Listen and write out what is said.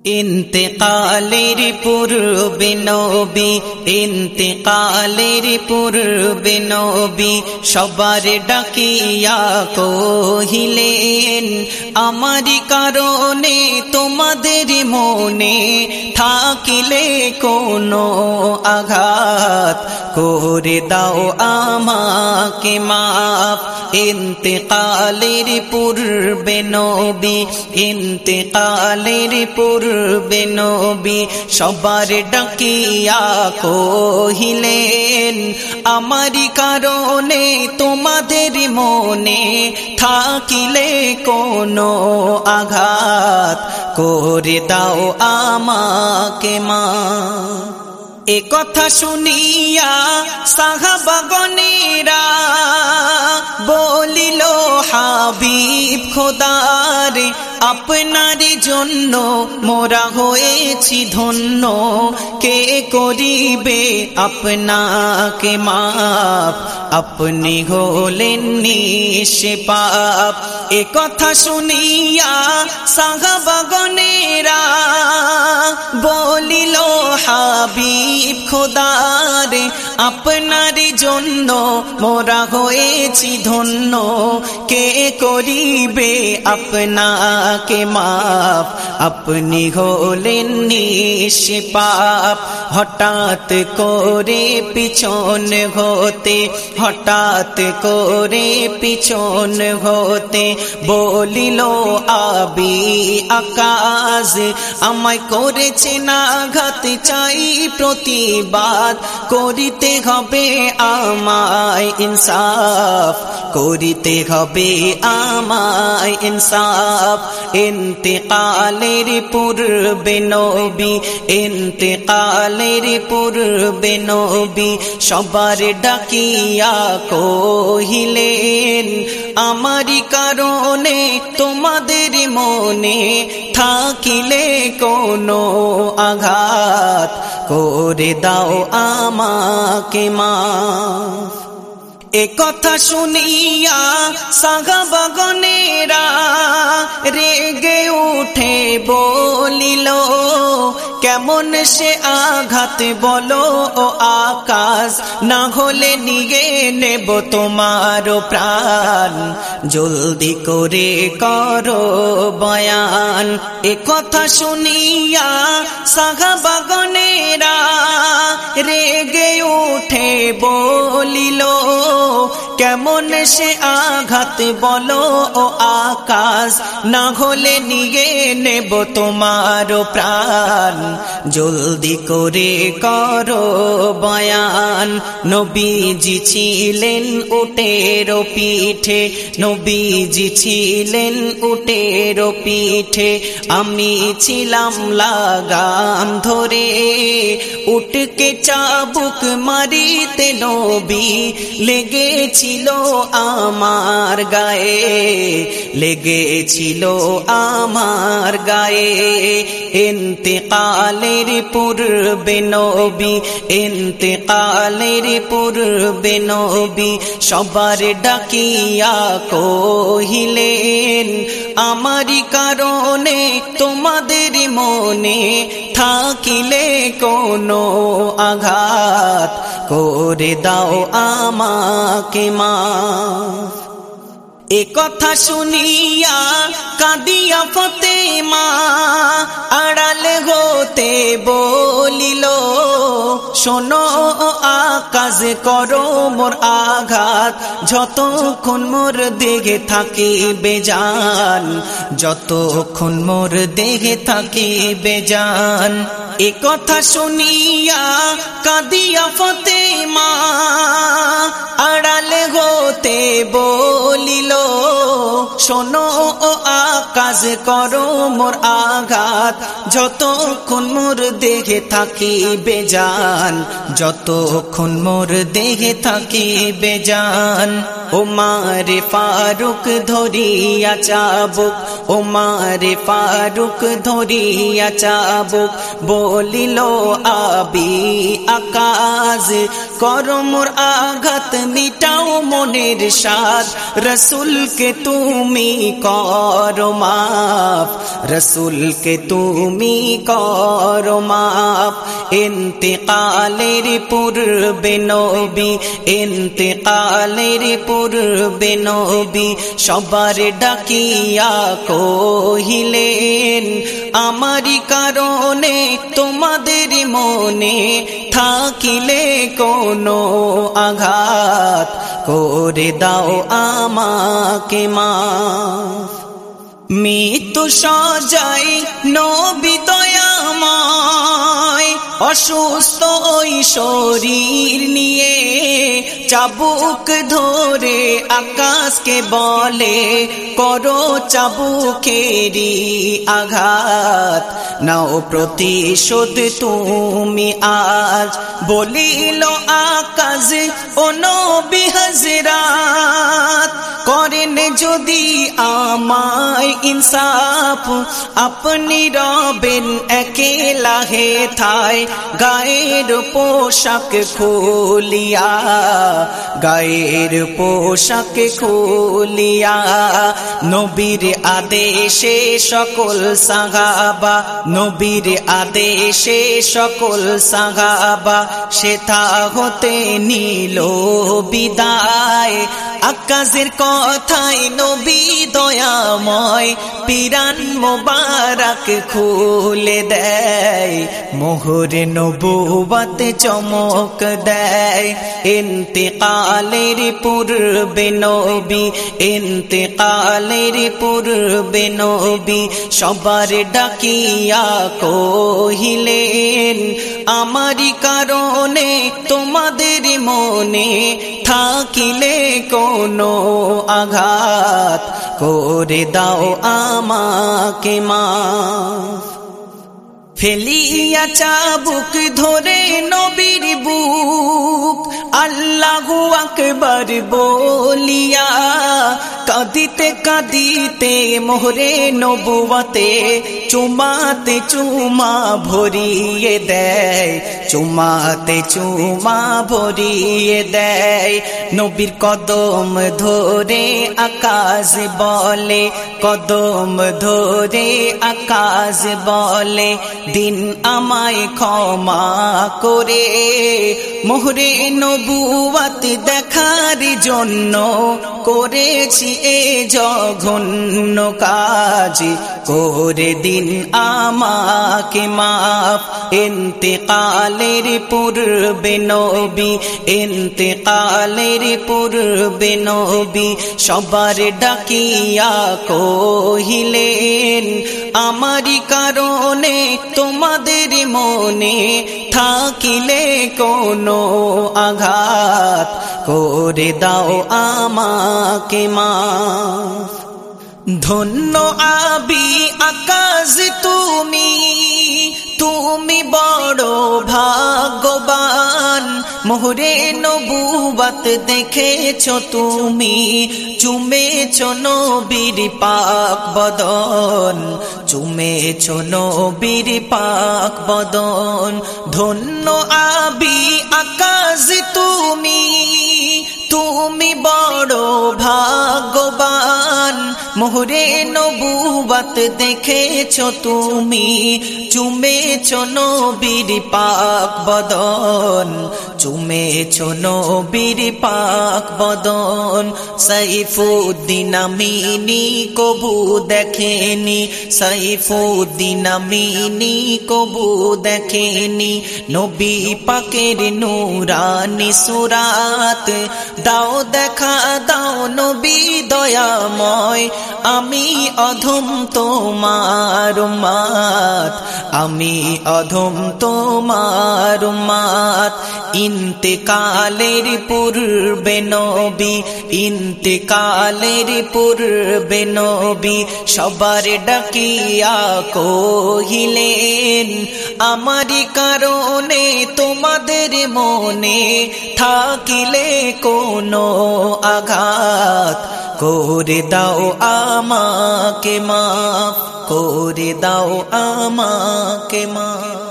ইন্তেকালের পূর্বে নবী, ইন্তেকালের পূর্বে নবী সবার ডাকিয়া কহিলেন, আমারি কারণে তোমাদের মনে থাকিলে কোনো আঘাত করে দাও আমাকে মাফ। ইন্তেকালের পূর্বে নবী, ইন্তেকালের পূর্বে নবী সবার ডাকিয়া কহিলেন, আমারি কারণে তোমাদের মনে থাকিলে কোনো আঘাত করে দাও আমাকে মাফ। এ কথা শুনিয়া সাহাবাগণেরা বলিল, হাবিব খোদার আপনার জন্য মোরা হয়েছি ধন্য, কে করিবে আপনাকে মাপ, আপনি হলেন নিষ্পাপ। এ কথা শুনিয়া সাহাবাগণেরা বলিল, হাবিব খোদার আপনার জন্য মোরা হয়েছি ধন্য, কে করিবে আপনাকে মাপ, আপনি হলেন নিষ্পাপ। হঠাৎ করে পিছন হতে, হঠাৎ করে পিছন হতে বলিল আবি আকাশ, আমায় করেছে আঘাত, চাই প্রতিবাদ করিতে হবে আমায় ইনসাফ, করিতে হবে আমায় ইনসাফ। ইন্তেকালের পূর্বে নবী, ইন্তেকালের পূর্বে নবী সবার ডাকিয়া কহিলেন, আমারি কারণে তোমাদের মনে থাকিলে কোনো আঘাত করে দাও আমাকে মাফ। এ কথা শুনিয়া সাহাবাগণেরা রেগে উঠে বলিল, কেমন সে আঘাত বলো ও আকাশ, না হলে নিয়ে নেব তোমার প্রাণ, জলদি করে করো বয়ান। এ কথা শুনিয়া সাহাবাগণেরা রেগে উঠে বলিল, কেমন সে আঘাত বলো ও আকাশ, না হলে নিয়ে নেব তোমার প্রাণ, জলদি করে করো বয়ান। নবীজি ছিলেন উটের পিঠে, নবীজি ছিলেন উটের পিঠে, আমি ছিলাম লাগাম ধরে, উটকে চাবুক মারিতে নবী লেগেছিল আমার গায়ে, লেগেছিল আমার গায়ে। ইন্তেকালের পূর্বে নবী, ইন্তেকালের পূর্বে নবী সবার ডাকিয়া কহিলেন, আমারি কারণে তোমাদের মনে থাকিলে কোনো আঘাত করে দাও আমাকে মাফ। এ কথা শুনিয়া কাঁদিয়া ফাতেমা আড়াল হতে বলিল, শোনো আকাশ করো মোর আঘাত, যতক্ষণ মোর দেহে থাকিবে জান, যতক্ষণ মোর দেহে থাকিবে জান। এ কথা শুনিয়া কাঁদিয়া ফাতেমা আড়াল হতে বলিল, শোনো ও আকাশ করো মোর আঘাত, যতক্ষণ মোর দেহে থাকিবে জান, যতক্ষণ মোর দেহে থাকিবে জান। ওমারে ফারুক ধরিয়া চাবুক, ওমারে ফারুক ধরিয়া চাবুক বলিল, আবি আকাশ করো মোর আঘাত মিটাও মনের সাদ রসুলকে তুমি করো মাফ রসুলকে তুমি করো মাফ ইন্তেকালের পূর্বে নবী ইন্তেকালের পূর্বে নবী সবার ডাকিয়া কহিলেন আমারি কারণে তোমাদের মনে থাকিলে কোনো আঘাত করে দাও আমাকে মাফ মৃত্যু সজাই নবী দয়াময় অসুস্থ ওই শরীর নিয়ে চাবুক ধরে আকাশকে বলে করো চাবুকেরই আঘাত নাও প্রতিশোধ তুমি আজ বলিল আকাশ ও নবী হযরত করেন যদি আমায় ইনসাফ আপনি রবেন একেলা হে থায় গায়ের পোশাক খুলিয়া গায়ের পোশাক খুলিয়া নবীর আদেশে সকল সাহাবা নবীর আদেশে সকল সাহাবা সেথা হতে নিল বিদায় আকাশের কথায় নবী দয়াময় পিরান মোবারক খুলে দেয় মোহর নবুবত চমক দেয় ইন্তেকালের পূর্বে নবী ইন্তেকালের পূর্বে নবী সবার ডাকিয়া কহিলেন আমারি কারণে তোমাদের মনে থাকিলে কোনো আঘাত করে দাও আমাকে মাফ ফেলিয়া চাবুক ধরে নবীর বুক আল্লাহু আকবার বলিয়া কাঁদিতে কাঁদিতে মোহরে নবুয়তে চুমাতে চুমা ভরিয়ে দেয় চুমাতে চুমা ভরিয়ে দেয় নবীর কদম ধরে আকাশ বলে কদম ধরে আকাশ বলে দিন আমায় ক্ষমা করে মোহরে নবুয়ত দেখার জন্য করেছি এ জঘন্য কাজ করে দিন আমাকে মাফ ইন্তেকালের পূর্বে নবী ইন্তেকালের পূর্বে নবী সবার ডাকিয়া কহিলেন আমারি কারণে তোমাদের মনে থাকিলে কোনো আঘাত করে দাও আমাকে মাফ ধন্য আবি আকাশ তুমি তুমি বড় ভাগ্যবান মোহরে নবুয়ত দেখেছো তুমি চুমেছো নবীর পাক বদন চুমেছো নবীর পাক বদন ধন্য আবি আকাশ তুমি তুমি বড় ভাগ্যবান মোহরে নবুয়ত দেখেছো তুমি চুমেছো নবীর পাক বদন চুমেছো নবীর পাক বদন সাইফুদ্দিন আমিনী কবু দেখেনি সাইফুদ্দিন আমিনী কবু দেখেনি নবী পাকের নূরানি সুরাত দাও দেখা দাও নবী দয়াময় আমি অধম তোমার উম্মত আমি অধম তোমার উম্মত ইন্তেকালের পূর্বে নবী ইন্তেকালের পূর্বে নবী সবার ডাকিয়া কহিলেন আমারি কারণে তোমাদের মনে থাকিলে কোনো আঘাত করে দাও আমাকে মাফ করে দাও আমাকে মাফ।